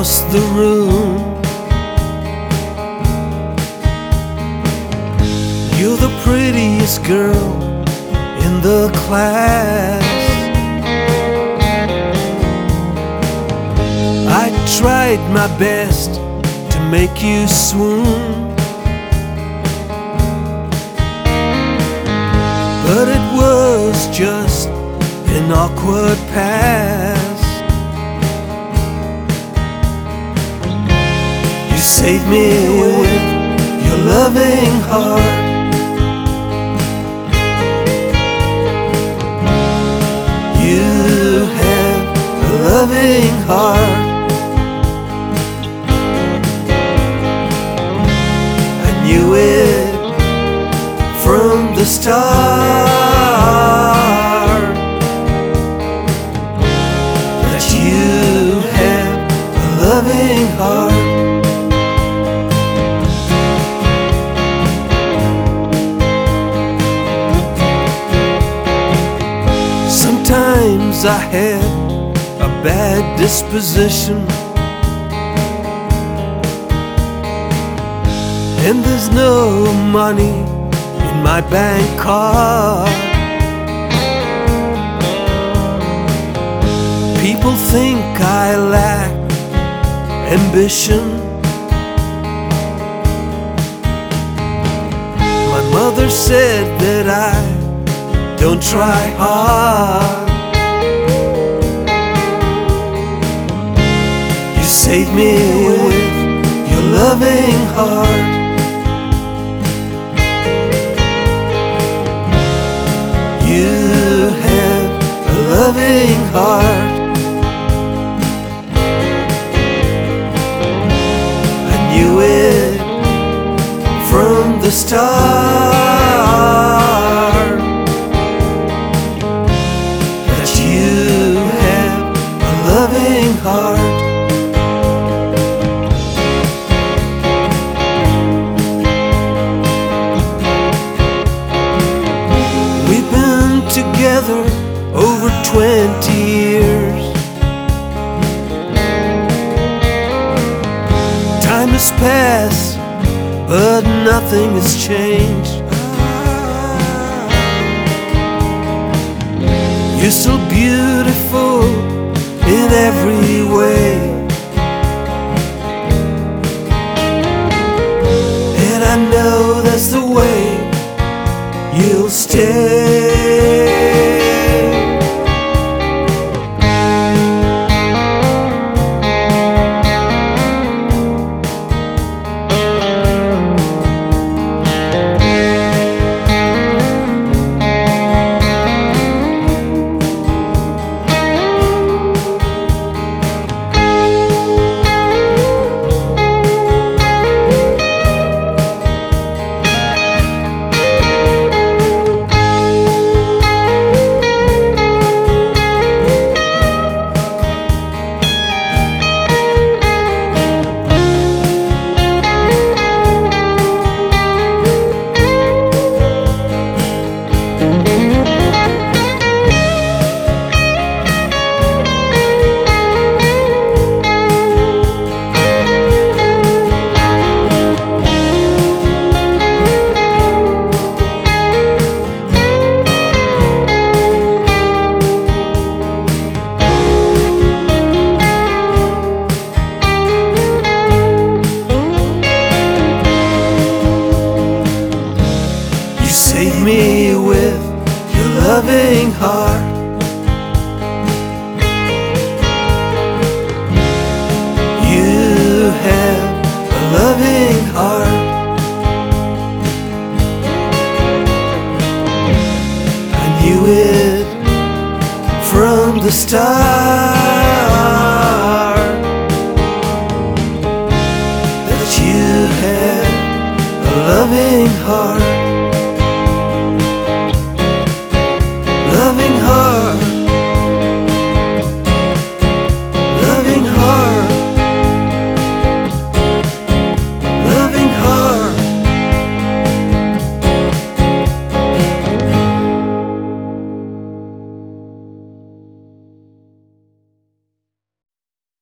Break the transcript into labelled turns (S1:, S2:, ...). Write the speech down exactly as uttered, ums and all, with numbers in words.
S1: across the room. You're the prettiest girl in the class. I tried my best to make you swoon, but it was just an awkward pass. You saved me with your loving heart. You have a loving heart. I knew it from the start that you have a loving heart. Sometimes I had a bad disposition, and there's no money in my bank card. People think I lack ambition. My mother said that I don't try hard. You saved me with your loving heart. You have a loving heart. I knew it from the start that you have a loving heart. We've been together over twenty years. Time has passed, but nothing has changed. You're so beautiful in every way, and I know that's the way you'll stay. Save me with your loving heart. You have a loving heart. I knew it from the start that you had a loving heart.